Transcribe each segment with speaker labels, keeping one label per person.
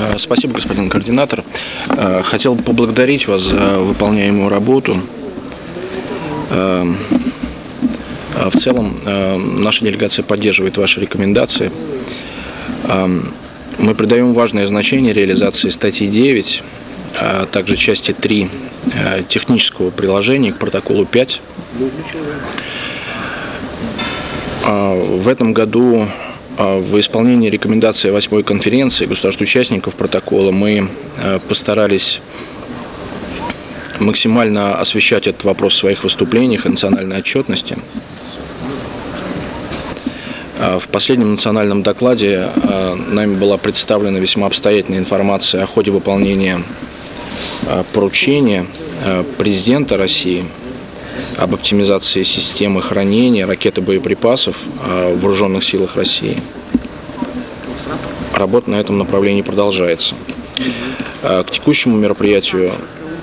Speaker 1: Спасибо, господин координатор. Хотел бы поблагодарить вас за выполняемую работу. В целом, наша делегация поддерживает ваши рекомендации. Мы придаем важное значение реализации статьи 9, а также части 3 технического приложения к протоколу 5. В этом году в исполнении рекомендаций 8-й конференции государств-участников протокола мы постарались максимально освещать этот вопрос в своих выступлениях о национальной отчетности. В последнем национальном докладе нами была представлена весьма обстоятельная информация о ходе выполнения поручения президента России об оптимизации системы хранения ракет и боеприпасов в вооруженных силах России. Работа на этом направлении продолжается. К текущему мероприятию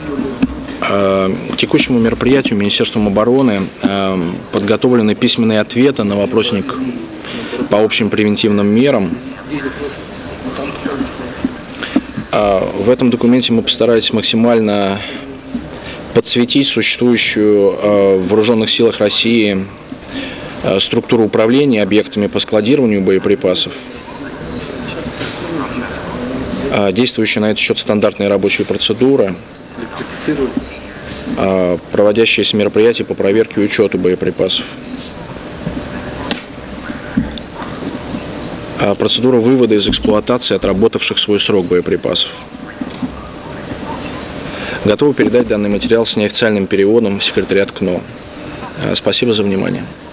Speaker 1: Министерством обороны подготовлены письменные ответы на вопросник по общим превентивным мерам. В этом документе мы постарались максимально подсветить существующую в вооруженных силах России структуру управления объектами по складированию боеприпасов, действующие на этот счет стандартные рабочие процедуры, проводящиеся мероприятия по проверке и учету боеприпасов, процедура вывода из эксплуатации отработавших свой срок боеприпасов. Готовы передать данный материал с неофициальным переводом в секретариат КНО. Спасибо за внимание.